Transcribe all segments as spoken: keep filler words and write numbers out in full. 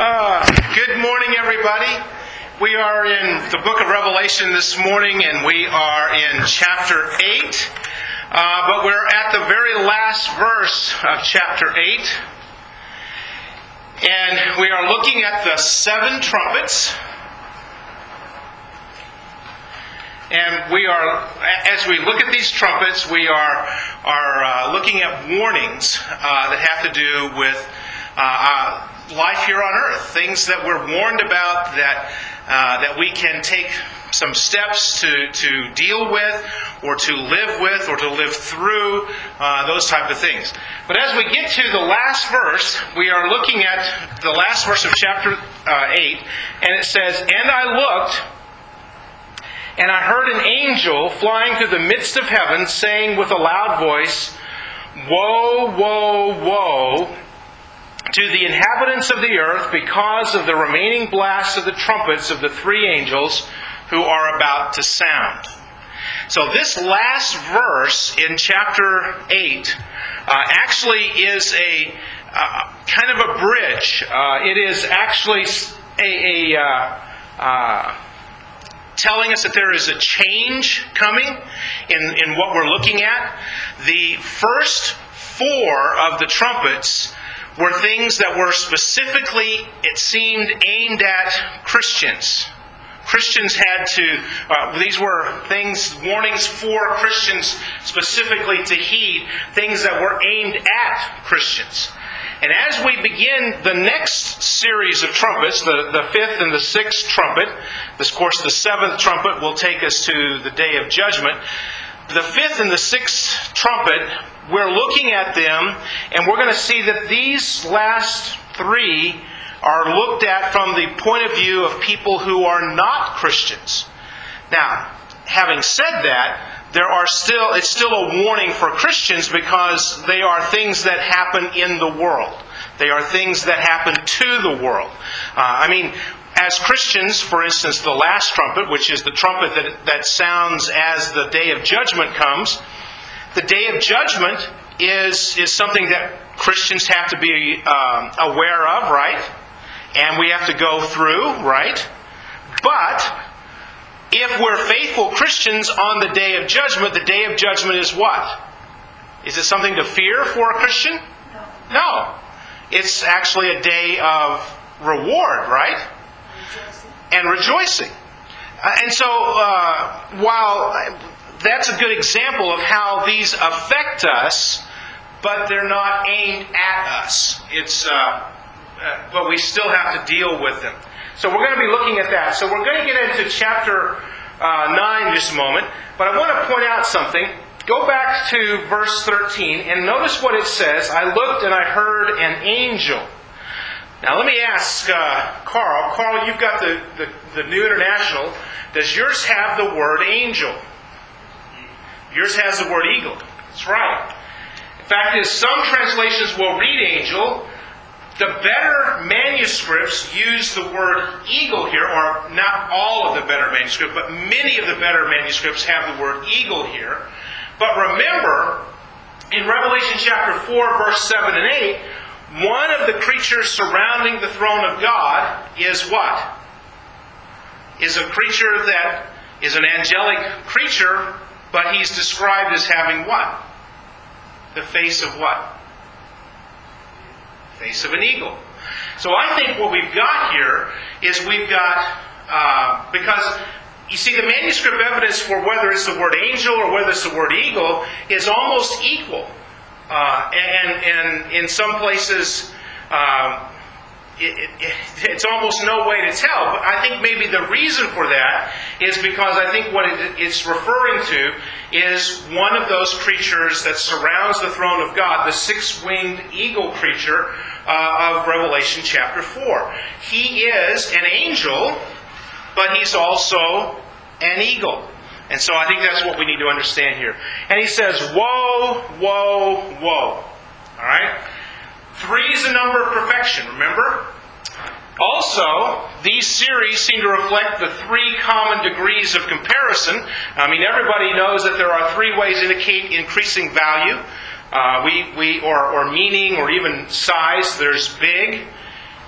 Uh, good morning, everybody. We are in the book of Revelation this morning, and we are in chapter eight. Uh, but we're at the very last verse of chapter eight. And we are looking at the seven trumpets. And we are, as we look at these trumpets, we are, are uh, looking at warnings uh, that have to do with uh, uh, life here on earth. Things that we're warned about that uh, that we can take some steps to, to deal with, or to live with, or to live through, uh, those type of things. But as we get to the last verse, we are looking at the last verse of chapter uh, eight, and it says, "And I looked, and I heard an angel flying through the midst of heaven, saying with a loud voice, Woe, woe, woe to the inhabitants of the earth because of the remaining blasts of the trumpets of the three angels who are about to sound." So this last verse in chapter eight uh, actually is a uh, kind of a bridge. Uh, it is actually a... a uh, uh, telling us that there is a change coming in, in what we're looking at. The first four of the trumpets were things that were specifically, it seemed, aimed at Christians. Christians had to, uh, these were things, warnings for Christians specifically to heed, things that were aimed at Christians. And as we begin the next series of trumpets, the, the fifth and the sixth trumpet, this, of course, the seventh trumpet will take us to the day of judgment. The fifth and the sixth trumpet, we're looking at them, and we're going to see that these last three are looked at from the point of view of people who are not Christians. Now, having said that, there are still it's still a warning for Christians because they are things that happen in the world. They are things that happen to the world. Uh, I mean, as Christians, for instance, the last trumpet, which is the trumpet that, that sounds as the day of judgment comes, the day of judgment is, is something that Christians have to be um, aware of, right? And we have to go through, right? But if we're faithful Christians on the day of judgment, the day of judgment is what? Is it something to fear for a Christian? No. No. It's actually a day of reward, right? Rejoicing. And rejoicing. Uh, and so, uh, while that's a good example of how these affect us, but they're not aimed at us. It's, uh, uh, but we still have to deal with them. So we're going to be looking at that. So we're going to get into chapter uh, nine in just a moment. But I want to point out something. Go back to verse thirteen and notice what it says. "I looked and I heard an angel." Now let me ask uh, Carl. Carl, you've got the, the, the New International. Does yours have the word angel? Yours has the word eagle. That's right. In fact, is some translations will read angel. The better manuscripts use the word eagle here, or not all of the better manuscripts, but many of the better manuscripts have the word eagle here. But remember, in Revelation chapter four, verse seven and eight, one of the creatures surrounding the throne of God is what? Is a creature that is an angelic creature, but he's described as having what? The face of what? Face of an eagle. So I think what we've got here is we've got, uh, because you see the manuscript evidence for whether it's the word angel or whether it's the word eagle is almost equal. Uh, and, and in some places, um, it, it, it's almost no way to tell. But I think maybe the reason for that is because I think what it, it's referring to is one of those creatures that surrounds the throne of God, the six-winged eagle creature uh, of Revelation chapter four. He is an angel, but he's also an eagle. And so I think that's what we need to understand here. And he says, woe, woe, woe. All right? Three is the number of perfection, remember? Also, these series seem to reflect the three common degrees of comparison. I mean, everybody knows that there are three ways to indicate increasing value, uh, we, we, or, or meaning, or even size. There's big,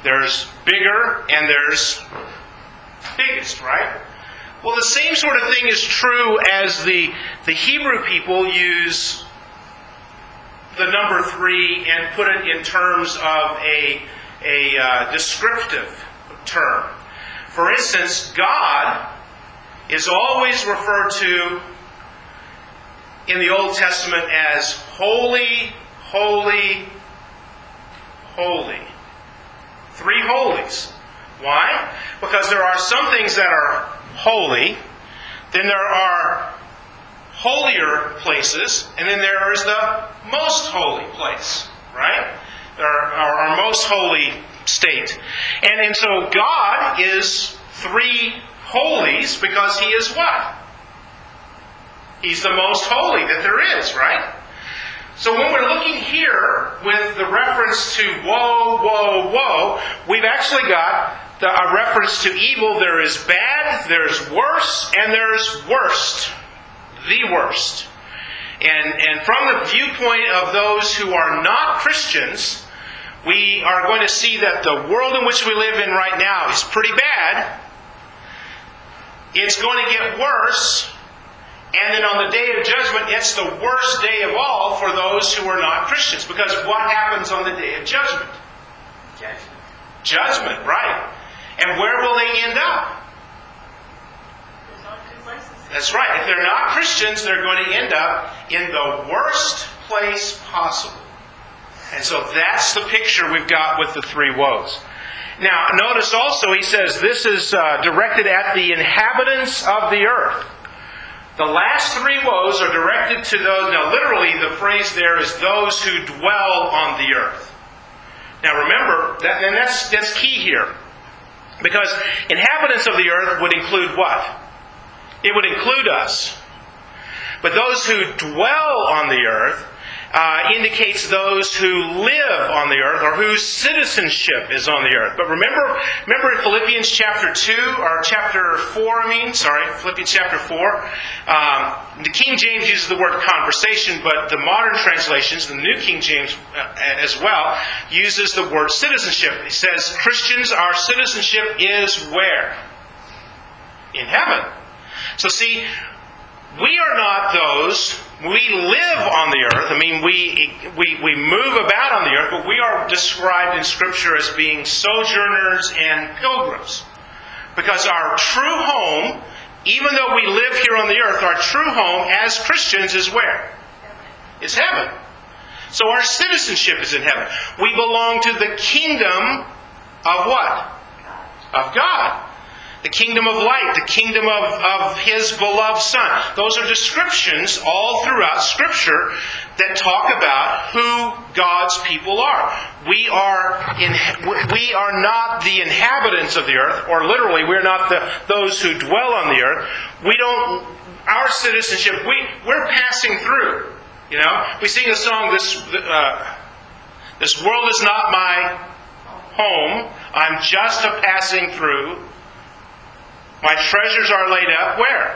There's bigger and there's biggest, right? Well, the same sort of thing is true as the, the Hebrew people use the number three and put it in terms of a, a uh, descriptive term. For instance, God is always referred to in the Old Testament as holy, holy, holy. Three holies. Why? Because there are some things that are holy, then there are holier places, and then there is the most holy place, right? There are our, our most holy state. And, and so God is three holies because He is what? He's the most holy that there is, right? So when we're looking here with the reference to woe, woe, woe, we've actually got the, a reference to evil. There is bad, there's worse, and there's worst. The worst. And, and from the viewpoint of those who are not Christians, we are going to see that the world in which we live in right now is pretty bad. It's going to get worse. And then on the day of judgment, it's the worst day of all for those who are not Christians. Because what happens on the day of judgment? Judgment. Judgment, right. And where will they end up? That's right. If they're not Christians, they're going to end up in the worst place possible. And so that's the picture we've got with the three woes. Now, notice also he says this is uh, directed at the inhabitants of the earth. The last three woes are directed to those. Now, literally, the phrase there is those who dwell on the earth. Now, remember, that, and that's, that's key here. Because inhabitants of the earth would include what? It would include us. But those who dwell on the earth uh, indicates those who live on the earth or whose citizenship is on the earth. But remember, remember in Philippians chapter two, or chapter four, I mean, sorry, Philippians chapter four, um, the King James uses the word conversation, but the modern translations, the New King James as well, uses the word citizenship. It says, Christians, our citizenship is where? In heaven. So see, we are not those, we live on the earth, I mean, we, we, we move about on the earth, but we are described in Scripture as being sojourners and pilgrims. Because our true home, even though we live here on the earth, our true home as Christians is where? It's heaven. So our citizenship is in heaven. We belong to the kingdom of what? Of God. The kingdom of light, the kingdom of, of His beloved Son. Those are descriptions all throughout Scripture that talk about who God's people are. We are in, we are not the inhabitants of the earth, or literally, we're not the those who dwell on the earth. We don't. Our citizenship, we we're passing through. You know, we sing a song. This uh, this world is not my home. I'm just a passing through. My treasures are laid up where?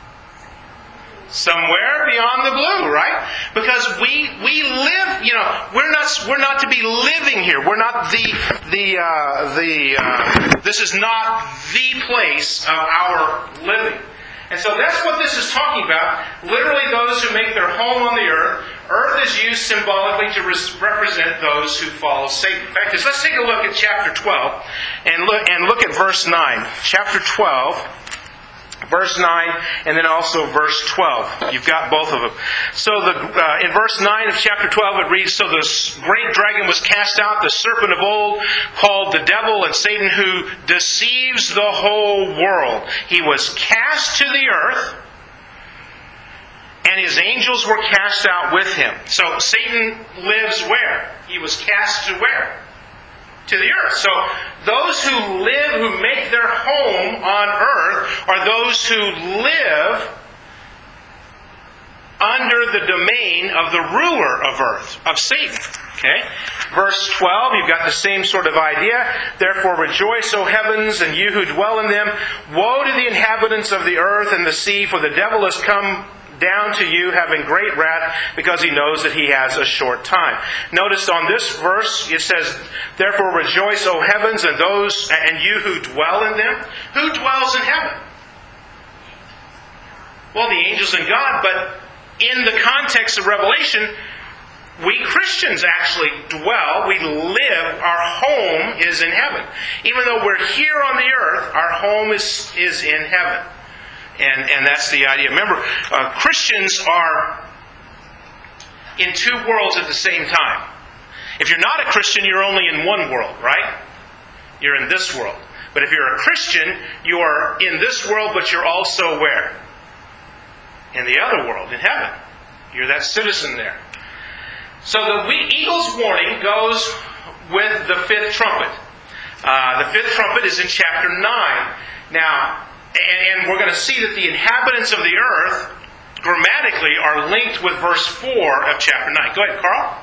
Somewhere beyond the blue, right? Because we we live, you know, we're not we're not to be living here. We're not the the uh, the. Uh, this is not the place of our living. And so that's what this is talking about. Literally, those who make their home on the earth. Earth is used symbolically to res- represent those who follow Satan. In fact, let's take a look at chapter twelve and look and look at verse nine. Chapter twelve, verse nine, and then also verse twelve. You've got both of them. So the uh, in verse nine of chapter twelve, it reads, "So the great dragon was cast out, the serpent of old, called the devil and Satan, who deceives the whole world. He was cast to the earth, and his angels were cast out with him." So Satan lives where? He was cast to where? To the earth. So those who live, who make their home on earth, are those who live under the domain of the ruler of earth, of Satan. Okay? Verse twelve, you've got the same sort of idea. "Therefore rejoice, O heavens, and you who dwell in them. Woe to the inhabitants of the earth and the sea, for the devil has come down to you having great wrath, because he knows that he has a short time. Notice on this verse, it says, therefore rejoice, O heavens, and those and you who dwell in them. Who dwells in heaven? Well, the angels and God, but in the context of Revelation, we Christians actually dwell, we live, our home is in heaven. Even though we're here on the earth, our home is, is in heaven. And, and that's the idea. Remember, uh, Christians are in two worlds at the same time. If you're not a Christian, you're only in one world, right? You're in this world. But if you're a Christian, you are in this world, but you're also where? In the other world, in heaven. You're that citizen there. So the eagle's warning goes with the fifth trumpet. Uh, the fifth trumpet is in chapter nine. Now, and, and we're going to see that the inhabitants of the earth, grammatically, are linked with verse four of chapter nine. Go ahead, Carl.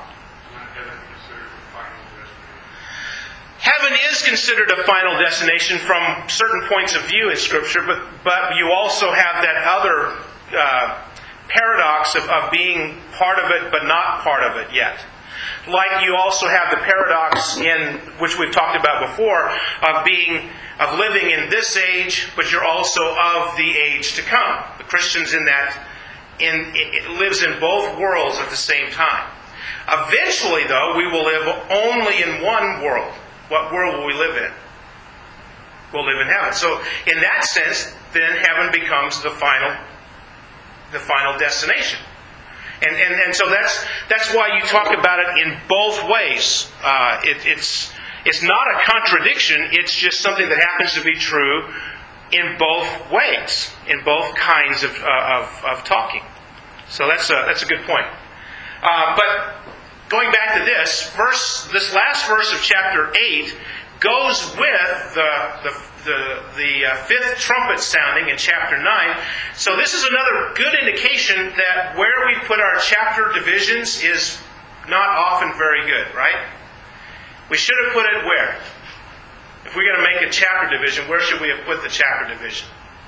Heaven is considered a final destination from certain points of view in Scripture, but, but you also have that other uh, paradox of, of being part of it but not part of it yet. Like you also have the paradox in which we've talked about before of being of living in this age, but you're also of the age to come. The Christians in that in it lives in both worlds at the same time. Eventually, though, we will live only in one world. What world will we live in? We'll live in heaven. So, in that sense, then heaven becomes the final the final destination. And, and, and so that's that's why you talk about it in both ways. Uh, it, it's it's not a contradiction. It's just something that happens to be true in both ways, in both kinds of uh, of, of talking. So that's a that's a good point. Uh, but going back to this verse, this last verse of chapter eight goes with the the the, the uh, fifth trumpet sounding in chapter nine. So this is another good indication that where we put our chapter divisions is not often very good, right? We should have put it where? If we're going to make a chapter division, where should we have put the chapter division?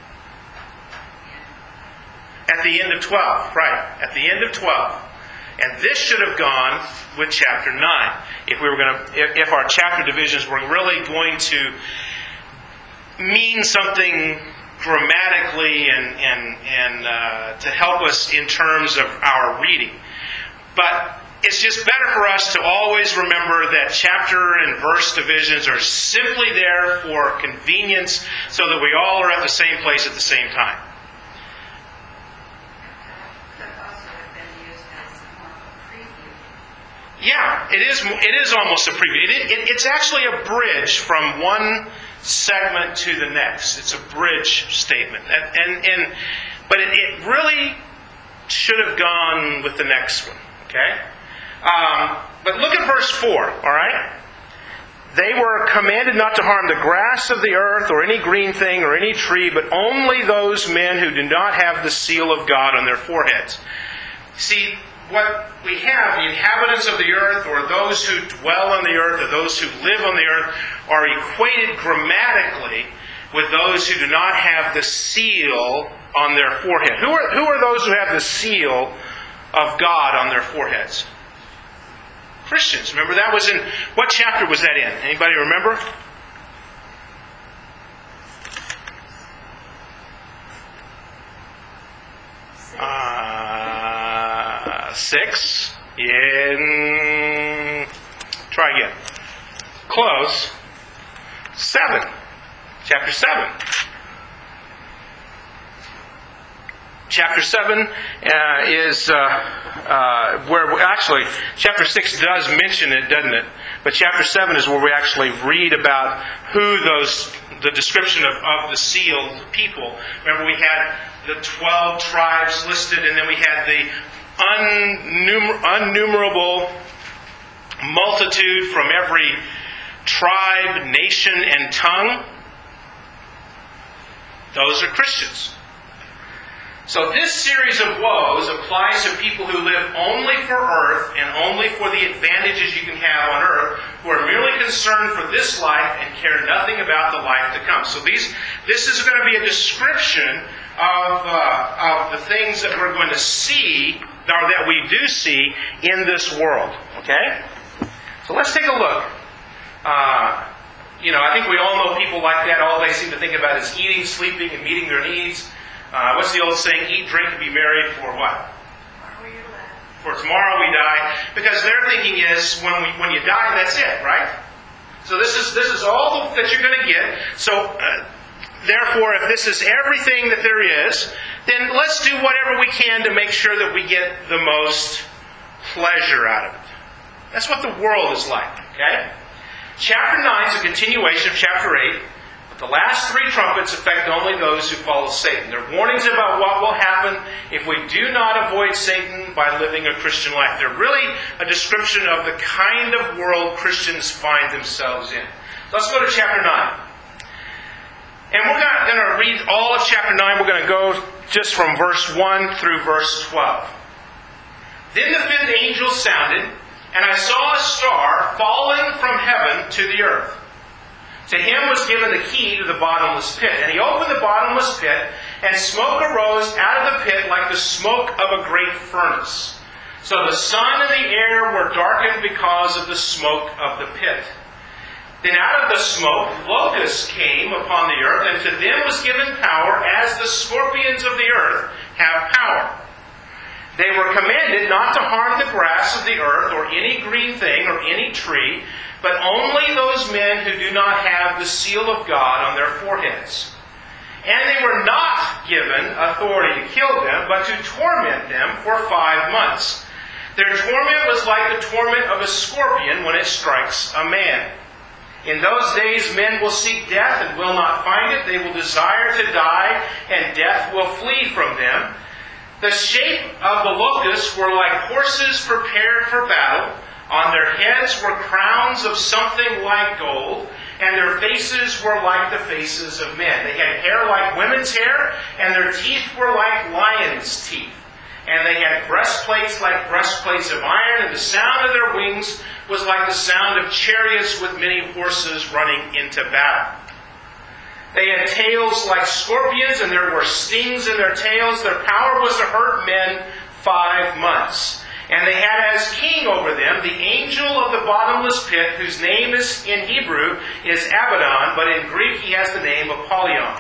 At the end of twelve, right? At the end of twelve. And this should have gone with chapter nine. If we were going to, if, if our chapter divisions were really going to mean something grammatically and and and uh, to help us in terms of our reading, but it's just better for us to always remember that chapter and verse divisions are simply there for convenience, so that we all are at the same place at the same time. Yeah, it is. It is almost a preview. It, it, it's actually a bridge from one segment to the next. It's a bridge statement, and and, and but it, it really should have gone with the next one. Okay, um, but look at verse four. All right, they were commanded not to harm the grass of the earth or any green thing or any tree, but only those men who do not have the seal of God on their foreheads. See, what we have, the inhabitants of the earth, or those who dwell on the earth, or those who live on the earth, are equated grammatically with those who do not have the seal on their forehead. Who are, who are those who have the seal of God on their foreheads? Christians. Remember, that was in, what chapter was that in? Anybody remember? Uh... Six. In. Try again. Close. Seven. Chapter seven. Chapter seven uh, is uh, uh, where we, actually chapter six does mention it, doesn't it? But chapter seven is where we actually read about who those, the description of, of the sealed people. Remember, we had the twelve tribes listed, and then we had the Unnumer- unnumerable multitude from every tribe, nation, and tongue. Those are Christians. So this series of woes applies to people who live only for earth and only for the advantages you can have on earth, who are merely concerned for this life and care nothing about the life to come. So these, this is going to be a description of, uh, of the things that we're going to see, or that we do see in this world. Okay? So let's take a look. Uh, you know, I think we all know people like that. All they seem to think about is eating, sleeping, and meeting their needs. Uh, what's the old saying? Eat, drink, and be merry for what? For tomorrow we die. Because their thinking is, when we, when you die, that's it, right? So this is this is all that you're going to get. So, uh, therefore, if this is everything that there is, then let's do whatever we can to make sure that we get the most pleasure out of it. That's what the world is like, okay? Chapter nine is a continuation of chapter eight. But the last three trumpets affect only those who follow Satan. They're warnings about what will happen if we do not avoid Satan by living a Christian life. They're really a description of the kind of world Christians find themselves in. Let's go to chapter nine. And we're not going to read all of chapter nine. We're going to go just from verse one through verse twelve. Then the fifth angel sounded, and I saw a star falling from heaven to the earth. To him was given the key to the bottomless pit. And he opened the bottomless pit, and smoke arose out of the pit like the smoke of a great furnace. So the sun and the air were darkened because of the smoke of the pit. Then out of the smoke locusts came upon the earth, and to them was given power as the scorpions of the earth have power. They were commanded not to harm the grass of the earth or any green thing or any tree, but only those men who do not have the seal of God on their foreheads. And they were not given authority to kill them, but to torment them for five months. Their torment was like the torment of a scorpion when it strikes a man. In those days men will seek death and will not find it. They will desire to die, and death will flee from them. The shape of the locusts were like horses prepared for battle. On their heads were crowns of something like gold, and their faces were like the faces of men. They had hair like women's hair, and their teeth were like lions' teeth. And they had breastplates like breastplates of iron, and the sound of their wings was like the sound of chariots with many horses running into battle. They had tails like scorpions, and there were stings in their tails. Their power was to hurt men five months. And they had as king over them the angel of the bottomless pit, whose name is in Hebrew is Abaddon, but in Greek he has the name of Apollyon.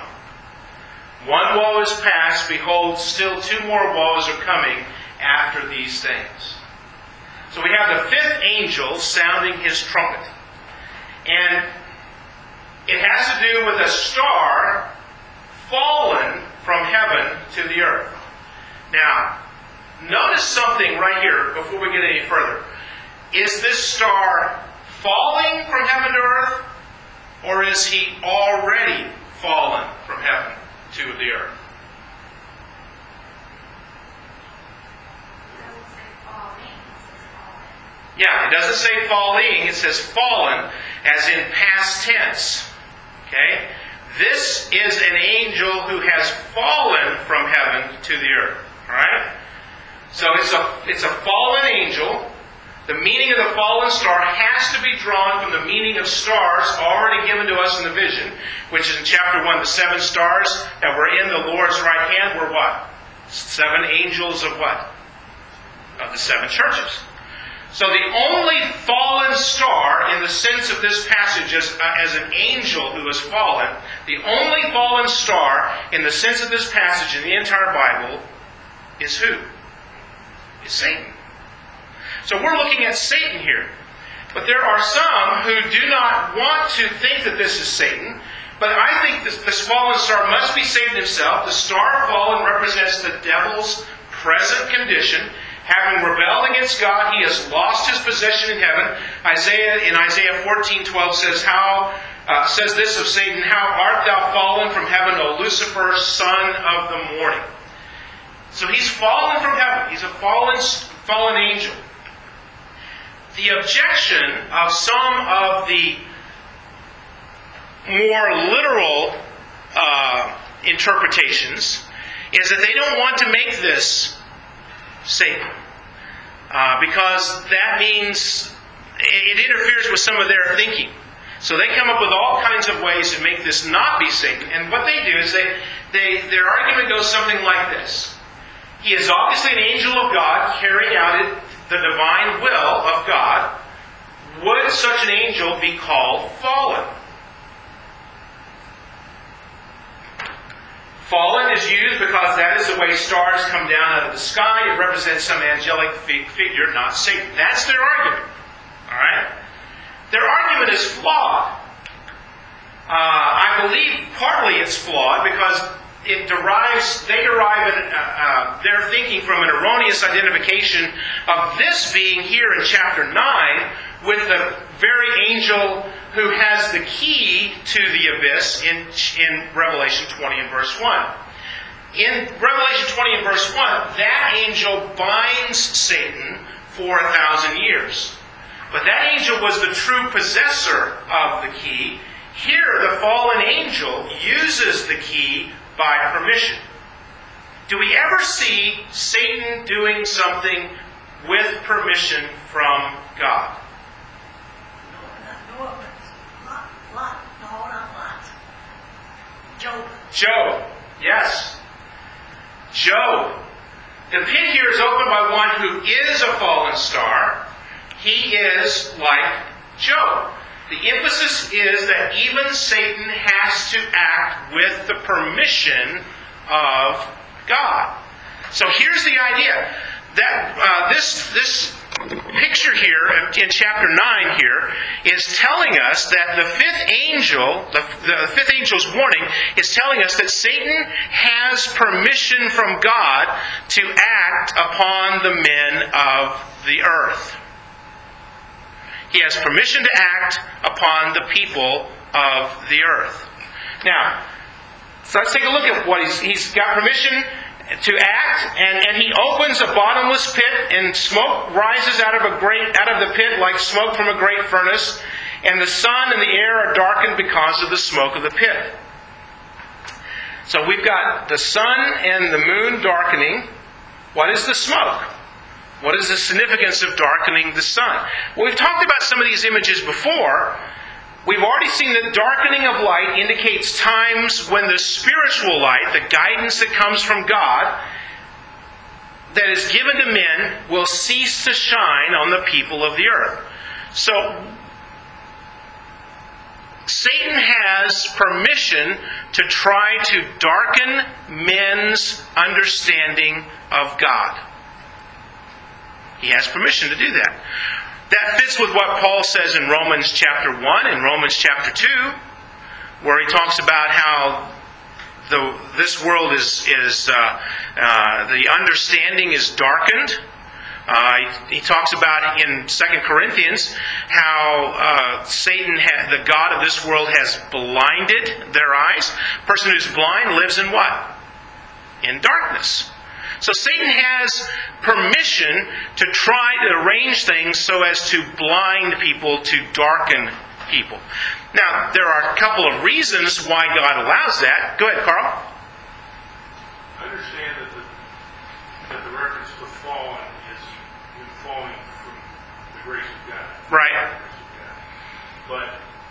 One woe is past, behold, still two more woes are coming after these things. So we have the fifth angel sounding his trumpet. And it has to do with a star fallen from heaven to the earth. Now, notice something right here before we get any further. Is this star falling from heaven to earth, or is he already fallen from heaven to the earth? Yeah, it doesn't say falling, it says fallen, as in past tense. Okay? This is an angel who has fallen from heaven to the earth. Alright? So it's a, it's a fallen angel. The meaning of the fallen star has to be drawn from the meaning of stars already given to us in the vision, which is in chapter one. The seven stars that were in the Lord's right hand were what? Seven angels of what? Of the seven churches. So the only fallen star in the sense of this passage as, uh, as an angel who has fallen, the only fallen star in the sense of this passage in the entire Bible is who? Is Satan. So we're looking at Satan here. But there are some who do not want to think that this is Satan. But I think this, this fallen star must be Satan himself. The star fallen represents the devil's present condition. Having rebelled against God, he has lost his possession in heaven. Isaiah in Isaiah fourteen twelve says, "How uh, says this of Satan? How art thou fallen from heaven, O Lucifer, son of the morning?" So he's fallen from heaven. He's a fallen fallen angel. The objection of some of the more literal uh, interpretations is that they don't want to make this Satan. Uh, because that means it interferes with some of their thinking. So they come up with all kinds of ways to make this not be Satan. And what they do is they, they their argument goes something like this. He is obviously an angel of God carrying out it, the divine will of God. Would such an angel be called fallen? Fallen is used because that is the way stars come down out of the sky. It represents some angelic figure, not Satan. That's their argument. All right? Their argument is flawed. Uh, I believe partly it's flawed because it derives, they derive an, uh, uh, their thinking from an erroneous identification of this being here in chapter nine with the very angel who has the key to the abyss in, in Revelation twenty and verse one. In Revelation twenty and verse one, that angel binds Satan for a thousand years. But that angel was the true possessor of the key. Here, the fallen angel uses the key by permission. Do we ever see Satan doing something with permission from God? No, not Lot, Lot, no, not Lot. Job. Job, yes. Job. The pit here is opened by one who is a fallen star. He is like Job. The emphasis is that even Satan has to act with the permission of God. So here's the idea. That uh, this this picture here in chapter nine here is telling us that the fifth angel, the, the fifth angel's warning, is telling us that Satan has permission from God to act upon the men of the earth. He has permission to act upon the people of the earth. Now, so let's take a look at what he's, he's got permission to act, and, and he opens a bottomless pit, and smoke rises out of a great out of the pit like smoke from a great furnace, and the sun and the air are darkened because of the smoke of the pit. So we've got the sun and the moon darkening. What is the smoke? What is the significance of darkening the sun? Well, we've talked about some of these images before. We've already seen that darkening of light indicates times when the spiritual light, the guidance that comes from God, that is given to men, will cease to shine on the people of the earth. So, Satan has permission to try to darken men's understanding of God. He has permission to do that. That fits with what Paul says in Romans chapter one and Romans chapter two, where he talks about how the this world is is uh, uh, the understanding is darkened. Uh, he, he talks about in Second Corinthians how uh, Satan, ha- the god of this world, has blinded their eyes. A person who's blind lives in what? In darkness. So Satan has permission to try to arrange things so as to blind people, to darken people. Now, there are a couple of reasons why God allows that. Go ahead, Carl. I understand that the, that the reference to fallen is in falling from the grace of God. Right. But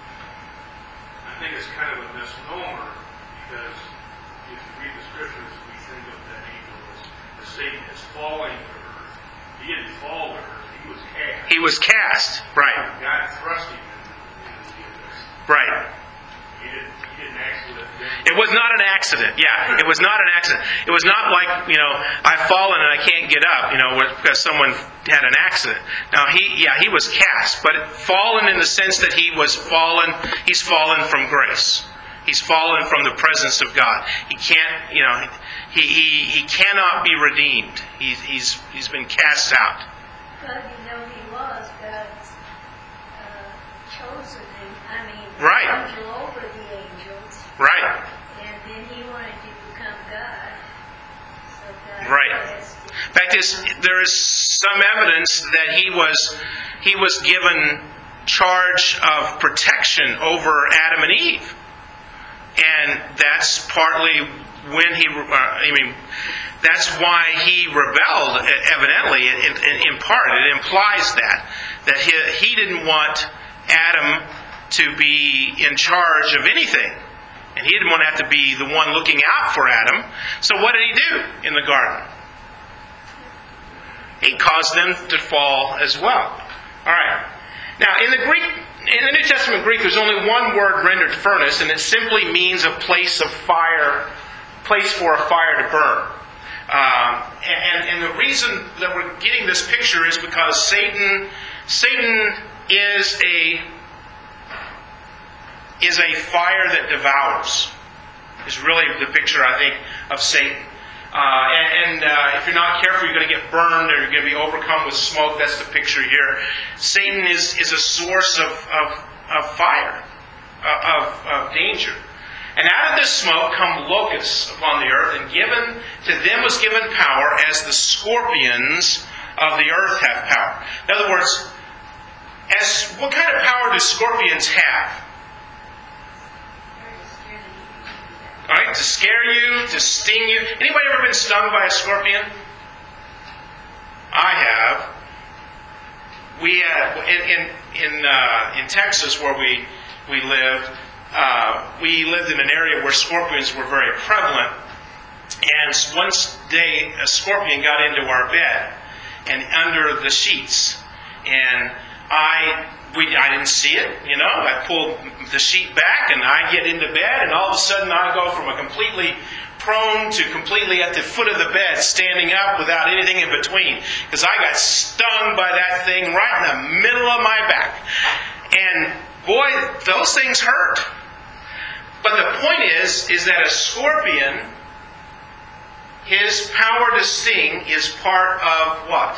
I think it's kind of a misnomer because if you read the scriptures, we think of that angel as, as Satan is falling to earth. He didn't fall to earth. He was cast. He was cast. Right. God thrust him into the abyss. Right. He didn't, he didn't actually. It was not an accident. Yeah, it was not an accident. It was not like, you know, I've fallen and I can't get up, you know, because someone had an accident. Now, he, yeah, he was cast, but fallen in the sense that he was fallen, he's fallen from grace. He's fallen from the presence of God. He can't, you know, he he, he cannot be redeemed. He's he's he's been cast out. But you know he was God's uh, chosen, and I mean, Right. angel over the angels. Right. And then he wanted to become God. So God Right. has to- In fact, is, there is some evidence that he was he was given charge of protection over Adam and Eve, and that's partly when he. Uh, I mean, that's why he rebelled. Evidently, in, in, in part, it implies that that he, he didn't want Adam to be in charge of anything. And he didn't want to have to be the one looking out for Adam. So what did he do in the garden? He caused them to fall as well. All right. Now, in the Greek, in the New Testament Greek, there's only one word rendered furnace, and it simply means a place of fire, place for a fire to burn. Um, and, and the reason that we're getting this picture is because Satan, Satan is a is a fire that devours. Is really the picture, I think, of Satan. Uh, and and uh, if you're not careful, you're going to get burned, or you're going to be overcome with smoke. That's the picture here. Satan is, is a source of, of, of fire, uh, of, of danger. And out of this smoke come locusts upon the earth, and given to them was given power as the scorpions of the earth have power. In other words, as what kind of power do scorpions have? All right, to scare you, to sting you. Anybody ever been stung by a scorpion? I have. We had in in in, uh, in Texas where we we lived. Uh, we lived in an area where scorpions were very prevalent. And one day, a scorpion got into our bed and under the sheets, and I. We, I didn't see it, you know. I pulled the sheet back and I get into bed, and all of a sudden I go from a completely prone to completely at the foot of the bed, standing up without anything in between, because I got stung by that thing right in the middle of my back. And boy, those things hurt. But the point is, is that a scorpion, his power to sting is part of what?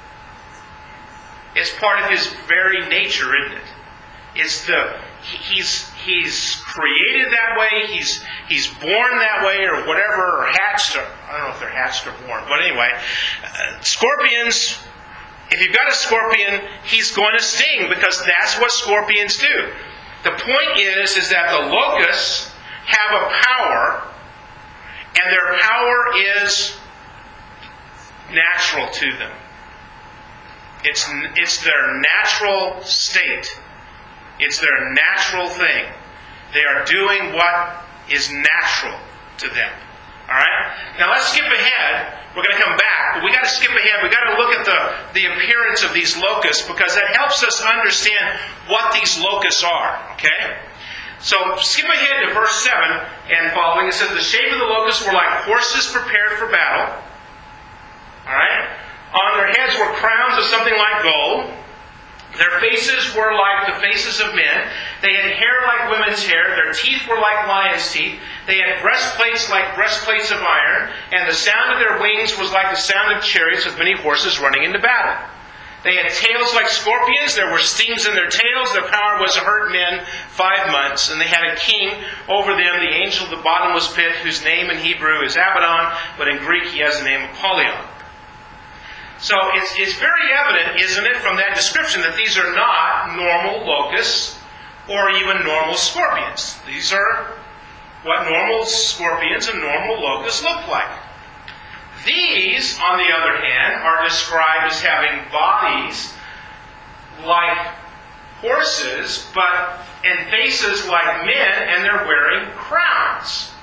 It's part of his very nature, isn't it? It's the he's he's created that way. He's he's born that way, or whatever, or hatched. Or, I don't know if they're hatched or born, but anyway, uh, scorpions. If you've got a scorpion, he's going to sting, because that's what scorpions do. The point is, is that the locusts have a power, and their power is natural to them. It's it's their natural state. It's their natural thing. They are doing what is natural to them. All right? Now let's skip ahead. We're going to come back, but we got to skip ahead. We got to look at the, the appearance of these locusts, because that helps us understand what these locusts are. Okay? So skip ahead to verse seven and following. It says, the shape of the locusts were like horses prepared for battle. All right? On their heads were crowns of something like gold. Their faces were like the faces of men. They had hair like women's hair. Their teeth were like lions' teeth. They had breastplates like breastplates of iron. And the sound of their wings was like the sound of chariots with many horses running into battle. They had tails like scorpions. There were stings in their tails. Their power was to hurt men five months. And they had a king over them, the angel of the bottomless pit, whose name in Hebrew is Abaddon, but in Greek he has the name Apollyon. So it's, it's very evident, isn't it, from that description, that these are not normal locusts or even normal scorpions. These are what normal scorpions and normal locusts look like. These, on the other hand, are described as having bodies like horses, but and faces like men, and they're wearing crowns.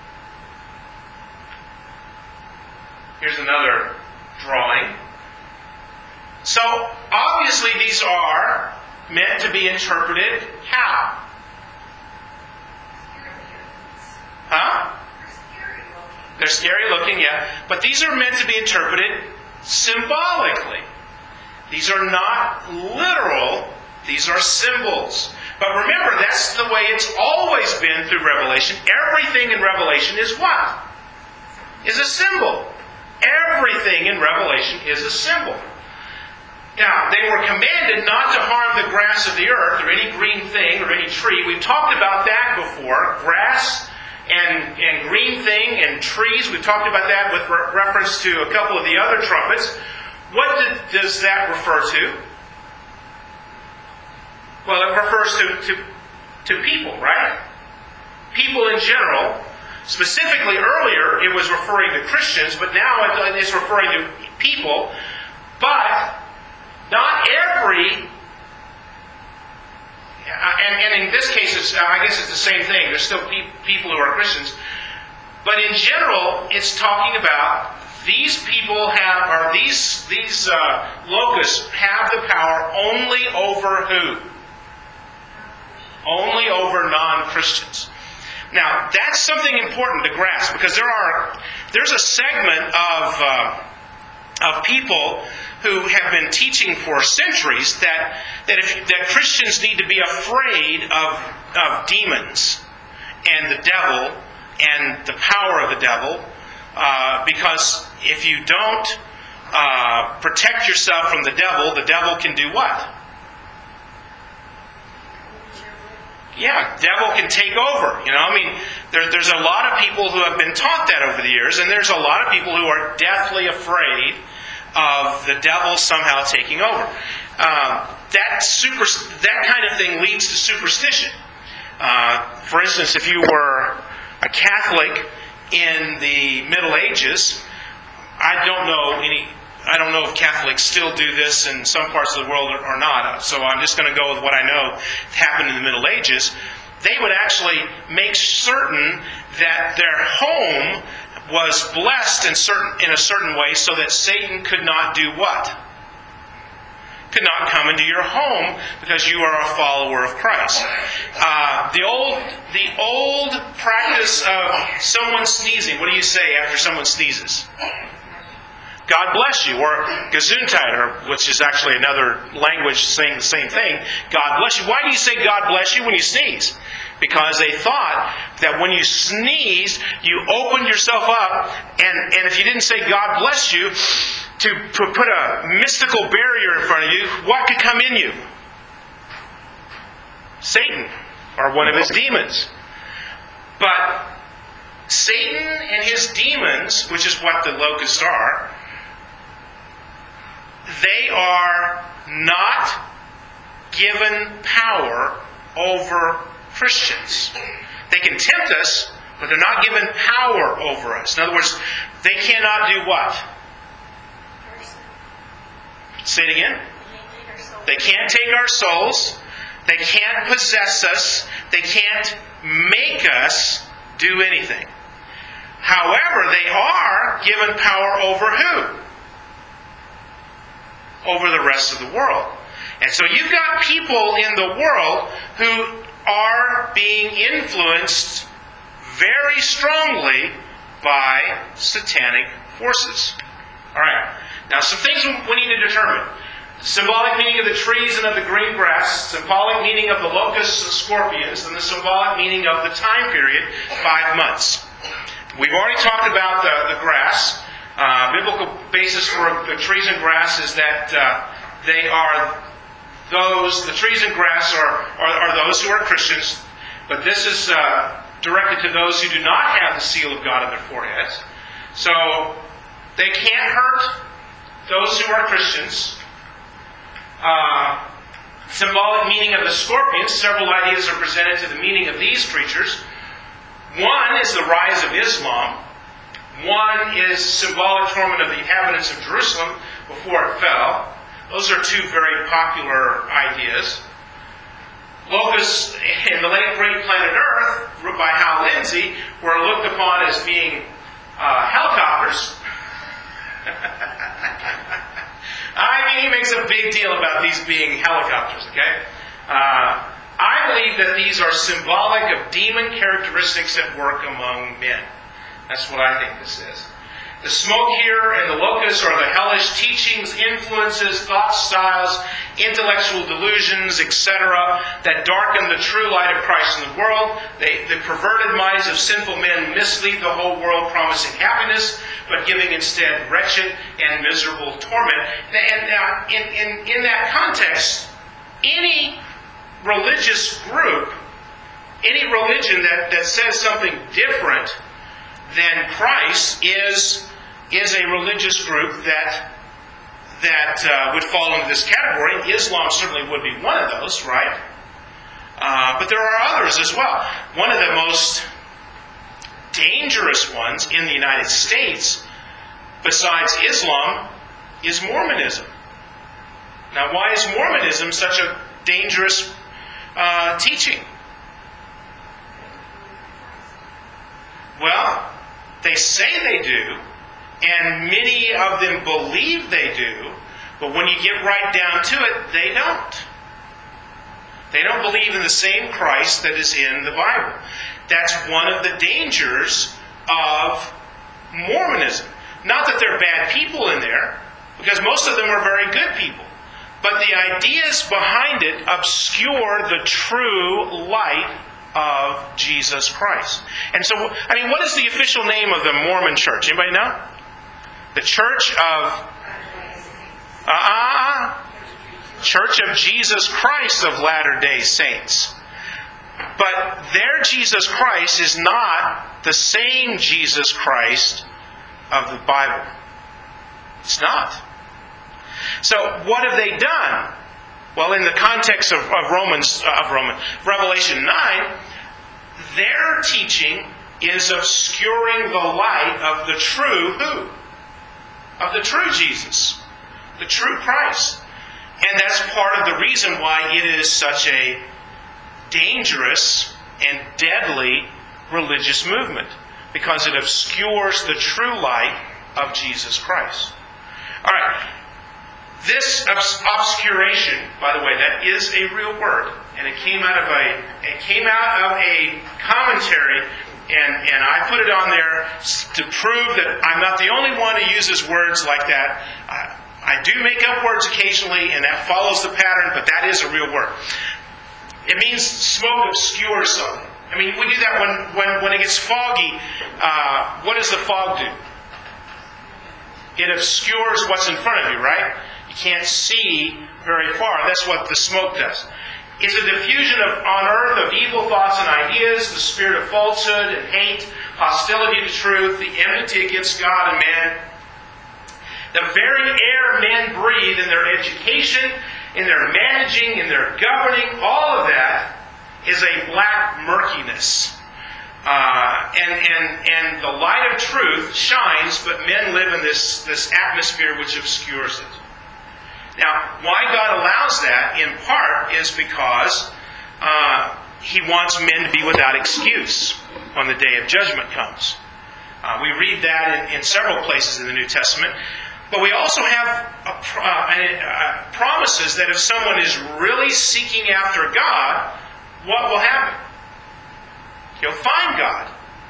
Here's another drawing. So, obviously these are meant to be interpreted how? Huh? They're scary looking, yeah. But these are meant to be interpreted symbolically. These are not literal. These are symbols. But remember, that's the way it's always been through Revelation. Everything in Revelation is what? Is a symbol. Everything in Revelation is a symbol. Now, they were commanded not to harm the grass of the earth or any green thing or any tree. We've talked about that before. Grass and, and green thing and trees. We've talked about that with re- reference to a couple of the other trumpets. What did, does that refer to? Well, it refers to, to, to people, right? People in general. Specifically, earlier it was referring to Christians, but now it's referring to people. But not every and, and in this case, it's, I guess it's the same thing. There's still pe- people who are Christians. But in general, it's talking about these people have, or these, these uh, locusts have the power only over who? Only over non-Christians. Now, that's something important to grasp, because there are there's a segment of uh, of people who have been teaching for centuries that that if that Christians need to be afraid of of demons and the devil and the power of the devil, uh, because if you don't uh, protect yourself from the devil, the devil can do what? Yeah, devil can take over. You know, I mean, there, there's a lot of people who have been taught that over the years, and there's a lot of people who are deathly afraid of the devil somehow taking over. Um, that super, that kind of thing leads to superstition. Uh, for instance, if you were a Catholic in the Middle Ages, I don't know any. I don't know if Catholics still do this in some parts of the world or not, so I'm just going to go with what I know happened in the Middle Ages. They would actually make certain that their home was blessed in certain in a certain way so that Satan could not do what? Could not come into your home because you are a follower of Christ. Uh, the old the old practice of someone sneezing, what do you say after someone sneezes? God bless you, or Gesundheit, or which is actually another language saying the same thing. God bless you. Why do you say God bless you when you sneeze? Because they thought that when you sneezed, you opened yourself up, and, and if you didn't say God bless you, to, to put a mystical barrier in front of you, what could come in you? Satan, or one of his demons. But Satan and his demons, which is what the locusts are, they are not given power over Christians. They can tempt us, but they're not given power over us. In other words, they cannot do what? Say it again. They can't take our souls. They can't possess us. They can't make us do anything. However, they are given power over who? Over the rest of the world. And so you've got people in the world who are being influenced very strongly by satanic forces. Alright, now some things we need to determine. Symbolic meaning of the trees and of the green grass, symbolic meaning of the locusts and scorpions, and the symbolic meaning of the time period, five months. We've already talked about the, the grass. Uh, biblical basis for the trees and grass is that uh, they are those, the trees and grass are, are, are those who are Christians, but this is uh, directed to those who do not have the seal of God on their foreheads. So they can't hurt those who are Christians. Uh, symbolic meaning of the scorpions, several ideas are presented to the meaning of these creatures. One is the rise of Islam. One is symbolic torment of the inhabitants of Jerusalem before it fell. Those are two very popular ideas. Locusts in the late great planet Earth, by Hal Lindsey, were looked upon as being uh, helicopters. I mean, he makes a big deal about these being helicopters, okay? Uh, I believe that these are symbolic of demon characteristics at work among men. That's what I think this is. The smoke here and the locusts are the hellish teachings, influences, thought styles, intellectual delusions, et cetera that darken the true light of Christ in the world. They, the perverted minds of sinful men mislead the whole world, promising happiness, but giving instead wretched and miserable torment. And uh, in, in, in that context, any religious group, any religion that, that says something different than Christ is, is a religious group that that uh, would fall into this category. Islam certainly would be one of those, right? Uh, but there are others as well. One of the most dangerous ones in the United States, besides Islam, is Mormonism. Now, why is Mormonism such a dangerous uh, teaching? Well, they say they do, and many of them believe they do, but when you get right down to it, they don't. They don't believe in the same Christ that is in the Bible. That's one of the dangers of Mormonism. Not that there are bad people in there, because most of them are very good people. But the ideas behind it obscure the true light of Jesus Christ. And so, I mean, what is the official name of the Mormon church? Anybody know? The Church of... Ah, uh, Church of Jesus Christ of Latter-day Saints. But their Jesus Christ is not the same Jesus Christ of the Bible. It's not. So what have they done? Well, in the context of, of Romans, uh, of Roman, Revelation nine, their teaching is obscuring the light of the true who? Of the true Jesus. The true Christ. And that's part of the reason why it is such a dangerous and deadly religious movement. Because it obscures the true light of Jesus Christ. Alright. This obs- obscuration, by the way, that is a real word. And it came out of a it came out of a commentary, and, and I put it on there to prove that I'm not the only one who uses words like that. I, I do make up words occasionally, and that follows the pattern, but that is a real word. It means smoke obscures something. I mean, we do that when, when, when it gets foggy. Uh, what does the fog do? It obscures what's in front of you, right? You can't see very far. That's what the smoke does. It's a diffusion of, on earth of evil thoughts and ideas, the spirit of falsehood and hate, hostility to truth, the enmity against God and man. The very air men breathe in their education, in their managing, in their governing, all of that is a black murkiness. Uh, and, and, and the light of truth shines, but men live in this, this atmosphere which obscures it. Now, why God allows that, in part, is because uh, He wants men to be without excuse when the day of judgment comes. Uh, we read that in, in several places in the New Testament. But we also have a, uh, uh, promises that if someone is really seeking after God, what will happen? He'll find God.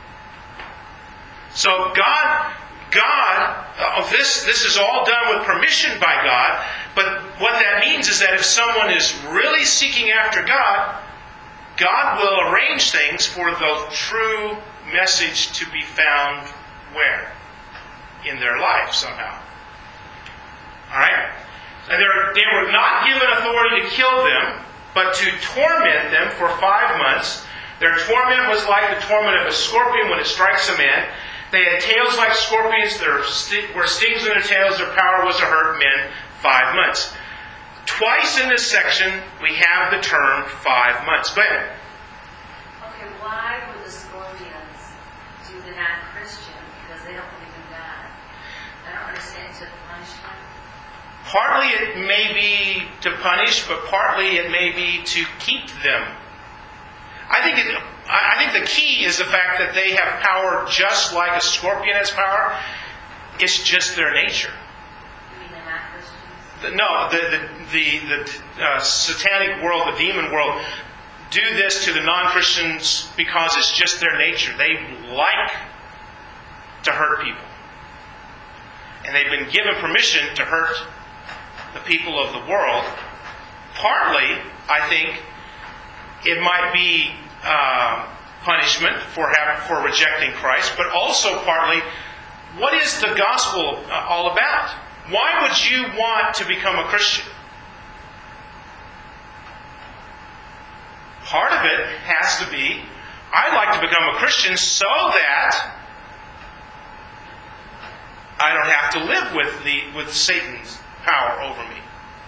So God, God, uh, this this is all done with permission by God. But what that means is that if someone is really seeking after God, God will arrange things for the true message to be found where? In their life somehow. Alright? And they were not given authority to kill them, but to torment them for five months. Their torment was like the torment of a scorpion when it strikes a man. They had tails like scorpions. There were stings in their tails. Their power was to hurt men. Five months. Twice in this section, we have the term five months. Go ahead. Okay, why would the scorpions do the non-Christian? Because they don't believe in God. I don't understand. Is it punishment? Partly it may be to punish, but partly it may be to keep them. I think it, I think the key is the fact that they have power just like a scorpion has power. It's just their nature. You mean the non-Christians? The, no, the the the, the uh, satanic world, the demon world, do this to the non-Christians because it's just their nature. They like to hurt people, and they've been given permission to hurt the people of the world. Partly, I think, it might be uh, punishment for having, for rejecting Christ, but also partly, what is the gospel uh, all about? Why would you want to become a Christian? Part of it has to be, I'd like to become a Christian so that I don't have to live with the with Satan's power over me.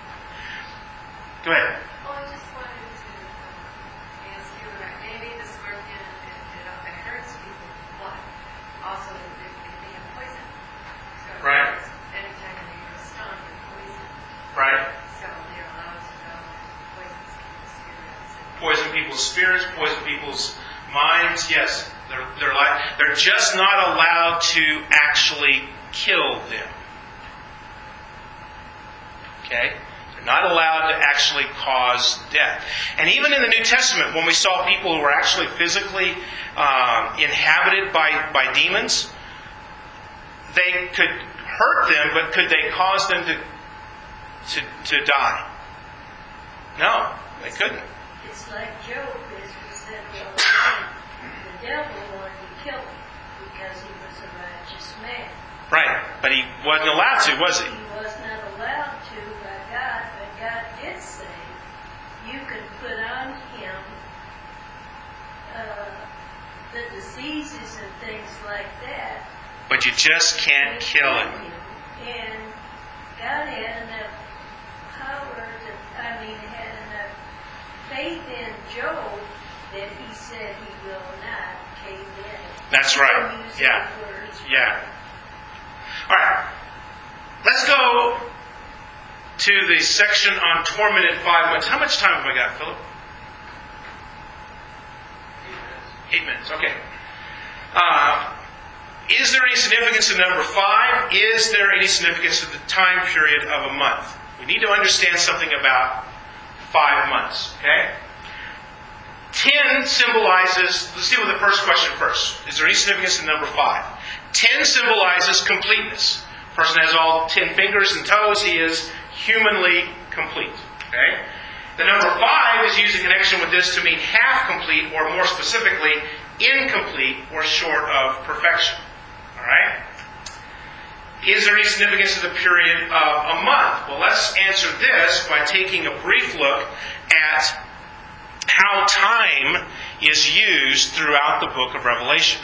Go ahead. Well, I just wanted to um, ask you about maybe the scorpion, it, it, it hurts people, but also they, they have poison. So Right. anytime they get stung, they're poisoned. Right. So they're allowed to go poison spirits. Poison spirits, poison people's minds. Yes, they're, they're, like, they're just not allowed to actually kill them. Okay? They're not allowed to actually cause death. And even in the New Testament, when we saw people who were actually physically um, inhabited by, by demons, they could hurt them, but could they cause them to, to, to die? No, they couldn't. It's like Job, as we said the other time. The devil wanted to kill him because he was a righteous man. Right, but he wasn't allowed to, was he? He was not allowed to by God, but God did say you can put on him uh, the diseases and things like that. But you just can't kill him. And God had enough power to, I mean, had enough faith in Job that he said he will not cave in. That's right. He used Yeah. the words. Yeah. All right. Let's go to the section on tormented five months. How much time have I got, Philip? Eight minutes. Okay. Uh, is there any significance in number five? Is there any significance to the time period of a month? We need to understand something about five months. Okay? Ten symbolizes, let's deal with the first question first. Is there any significance in number five? Ten symbolizes completeness. A person has all ten fingers and toes. He is humanly complete. Okay? The number five is used in connection with this to mean half complete, or more specifically, incomplete or short of perfection. Alright? Is there any significance to the period of a month? Well, let's answer this by taking a brief look at how time is used throughout the book of Revelation.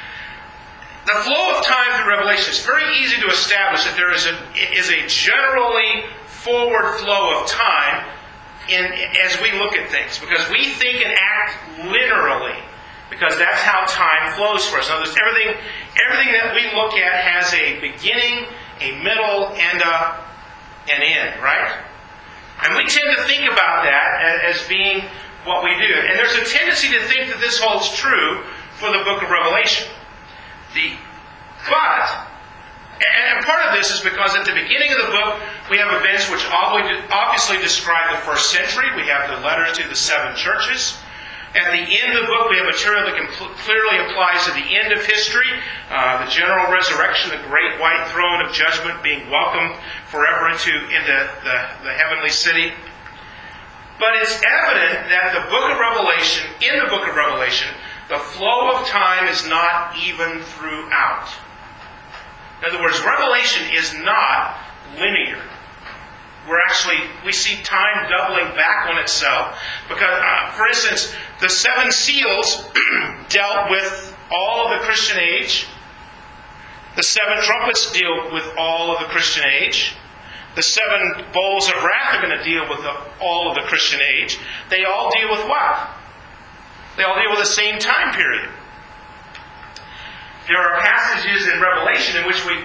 The flow of time through Revelation is very easy to establish that there is a, is a generally forward flow of time in, as we look at things, because we think and act linearly, because that's how time flows for us. Now, there's everything, everything that we look at has a beginning, a middle, and a, an end, right? And we tend to think about that as being what we do. And there's a tendency to think that this holds true for the book of Revelation. The, but, and part of this is because at the beginning of the book, we have events which obviously describe the first century. We have the letters to the seven churches. At the end of the book, we have material that clearly applies to the end of history, uh, the general resurrection, the great white throne of judgment, being welcomed forever into, into the, the heavenly city. But it's evident that the book of Revelation, in the book of Revelation, the flow of time is not even throughout. In other words, Revelation is not linear. We're actually, we see time doubling back on itself. Because, uh, for instance, the seven seals dealt with all of the Christian age. The seven trumpets deal with all of the Christian age. The seven bowls of wrath are going to deal with the, all of the Christian age. They all deal with what? They all deal with the same time period. There are passages in Revelation in which we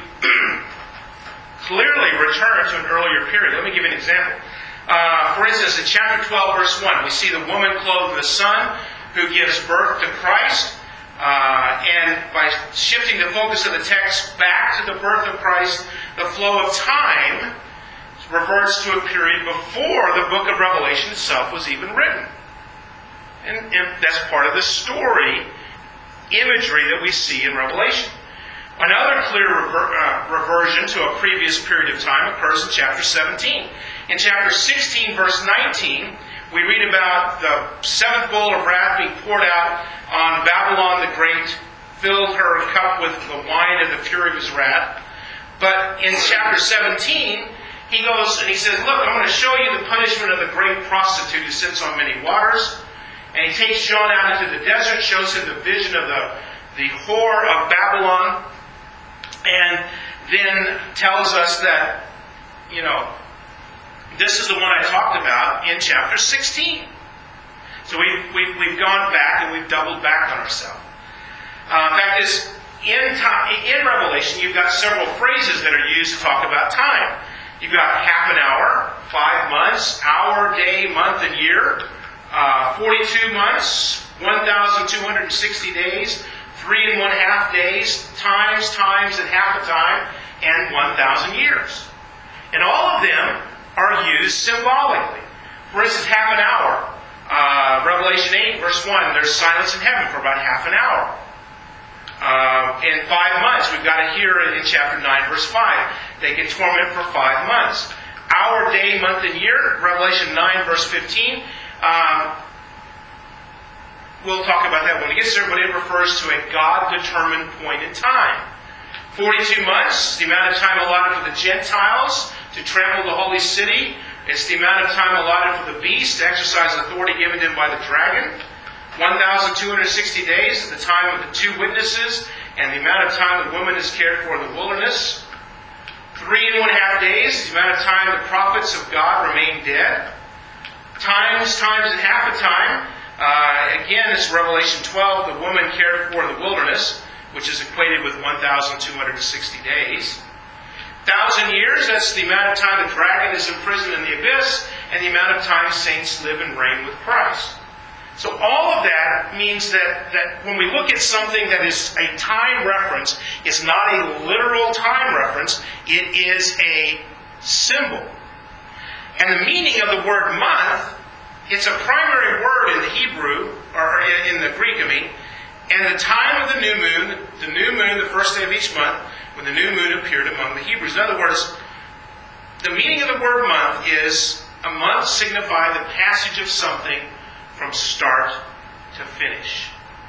clearly return to an earlier period. Let me give you an example. Uh, for instance, in chapter twelve, verse one, we see the woman clothed in the sun who gives birth to Christ. Uh, and by shifting the focus of the text back to the birth of Christ, the flow of time reverts to a period before the book of Revelation itself was even written. And, and that's part of the story imagery that we see in Revelation. Another clear rever- uh, reversion to a previous period of time occurs in chapter seventeen. In chapter sixteen, verse nineteen, we read about the seventh bowl of wrath being poured out on Babylon the Great, filled her cup with the wine of the fury of his wrath. But in chapter seventeen, he goes and he says, look, I'm going to show you the punishment of the great prostitute who sits on many waters. And he takes John out into the desert, shows him the vision of the, the whore of Babylon, and then tells us that, you know, this is the one I talked about in chapter sixteen. So we've, we've, we've gone back and we've doubled back on ourselves. Uh, in fact, this, in, time, in Revelation, you've got several phrases that are used to talk about time. You've got half an hour, five months, hour, day, month, and year. Uh, forty-two months, one thousand two hundred sixty days, three and one half days, times, times, and half a time, and one thousand years. And all of them are used symbolically. For instance, half an hour. Uh, Revelation eight, verse one, there's silence in heaven for about half an hour. Uh, in five months, we've got it here in chapter nine, verse five. They get torment for five months. Hour, day, month, and year, Revelation nine, verse fifteen. Um, we'll talk about that when it gets there, but it refers to a God-determined point in time. forty-two months, the amount of time allotted for the Gentiles to trample the holy city. It's the amount of time allotted for the beast to exercise authority given to him by the dragon. one thousand two hundred sixty days is the time of the two witnesses and the amount of time the woman is cared for in the wilderness. Three and one half days is the amount of time the prophets of God remain dead. Times, times, and half a time. Uh, again, it's Revelation twelve, the woman cared for in the wilderness, which is equated with one thousand two hundred sixty days. Thousand years, that's the amount of time the dragon is imprisoned in the abyss, and the amount of time saints live and reign with Christ. So all of that means that, that when we look at something that is a time reference, it's not a literal time reference, it is a symbol. And the meaning of the word month, it's a primary word in the Hebrew, or in the Greek, I mean, and the time of the new moon, the new moon, the first day of each month, when the new moon appeared among the Hebrews. In other words, the meaning of the word month is a month signify the passage of something from start to finish.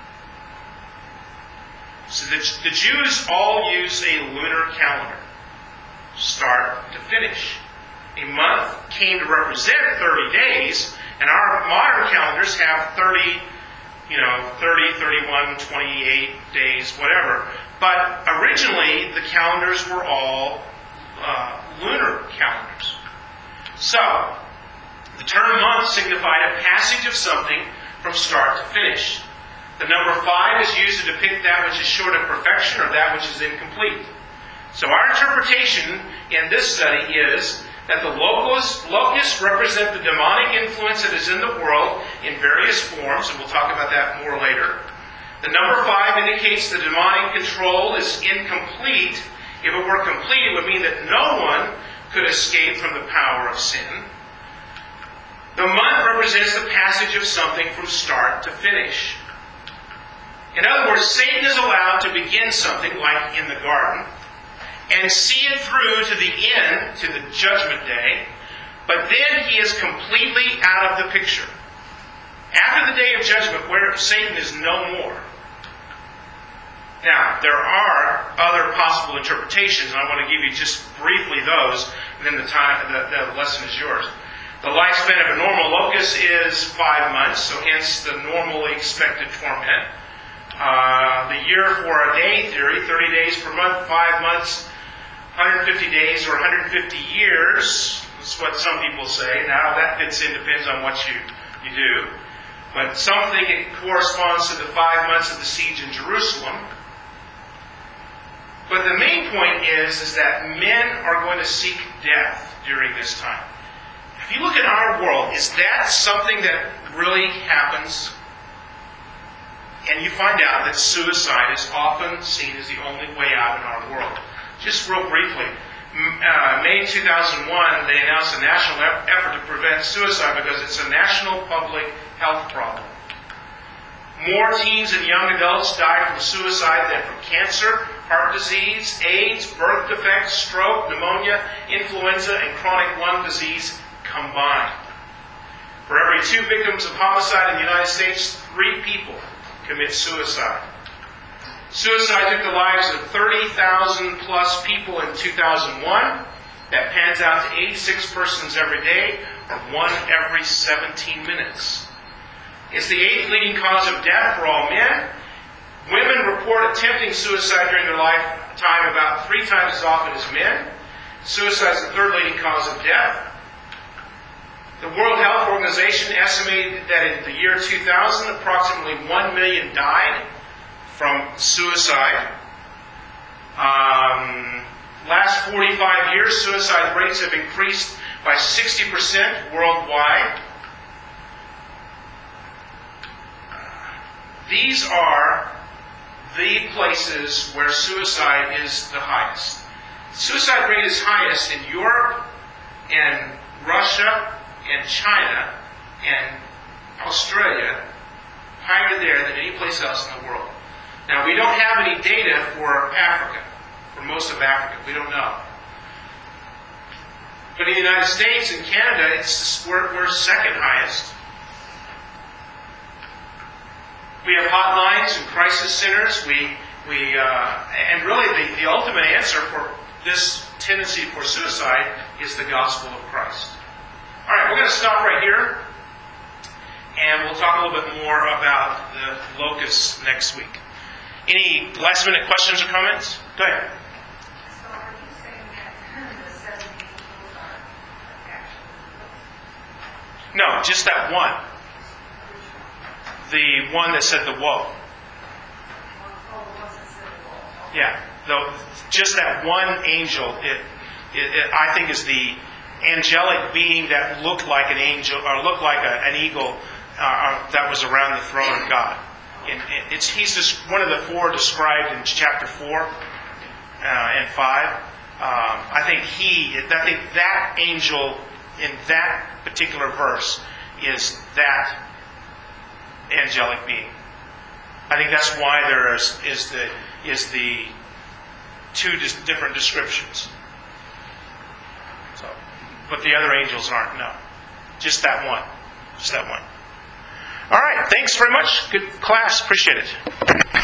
So the, the Jews all use a lunar calendar, start to finish. A month came to represent thirty days, and our modern calendars have thirty, you know, thirty, thirty-one, twenty-eight days, whatever. But originally, the calendars were all uh, lunar calendars. So, the term month signified a passage of something from start to finish. The number five is used to depict that which is short of perfection or that which is incomplete. So our interpretation in this study is that the locusts, locusts represent the demonic influence that is in the world in various forms, and we'll talk about that more later. The number five indicates the demonic control is incomplete. If it were complete, it would mean that no one could escape from the power of sin. The month represents the passage of something from start to finish. In other words, Satan is allowed to begin something, like in the garden, and see it through to the end, to the judgment day, but then he is completely out of the picture. After the day of judgment, where Satan is no more. Now, there are other possible interpretations, and I want to give you just briefly those, and then the, time, the, the lesson is yours. The lifespan of a normal locust is five months, so hence the normally expected torment. Uh, the year for a day theory, thirty days per month, five months, one hundred fifty days, or one hundred fifty years. That's what some people say. Now, that fits in, depends on what you, you do. But some think it corresponds to the five months of the siege in Jerusalem. But the main point is, is that men are going to seek death during this time. If you look at our world, is that something that really happens? And you find out that suicide is often seen as the only way out in our world. Just real briefly, uh, May two thousand one, they announced a national effort to prevent suicide because it's a national public health problem. More teens and young adults die from suicide than from cancer, heart disease, AIDS, birth defects, stroke, pneumonia, influenza, and chronic lung disease combined. For every two victims of homicide in the United States, three people commit suicide. Suicide took the lives of thirty thousand plus people in two thousand one. That pans out to eighty-six persons every day, or one every seventeen minutes. It's the eighth leading cause of death for all men. Women report attempting suicide during their lifetime about three times as often as men. Suicide is the third leading cause of death. The World Health Organization estimated that in the year two thousand, approximately one million died from suicide. Um, last forty-five years, suicide rates have increased by sixty percent worldwide. these are the places where suicide is the highest. Suicide rate is highest in Europe and Russia and China and Australia, higher there than any place else in the world. Now, we don't have any data for Africa, for most of Africa. We don't know. But in the United States and Canada, it's, we're, we're second highest. We have hotlines and crisis centers. We, we, uh, and really the, the ultimate answer for this tendency for suicide is the gospel of Christ. All right, we're going to stop right here, and we'll talk a little bit more about the locusts next week. Any last minute questions or comments? Go ahead. So are you saying that the seven people are actually No, just that one. The one that said the woe. one, oh, the ones that said the wall? Yeah, the, just that one angel, it, it, it, I think, is the angelic being that looked like an angel, or looked like a, an eagle uh, that was around the throne of God. And it's, he's just one of the four described in chapter four uh, and five. Um, I think he, I think that angel in that particular verse is that angelic being. I think that's why there is, is the is the two dis- different descriptions. So, but the other angels aren't. No, just that one. Just that one. All right. Thanks very much. Good class. Appreciate it.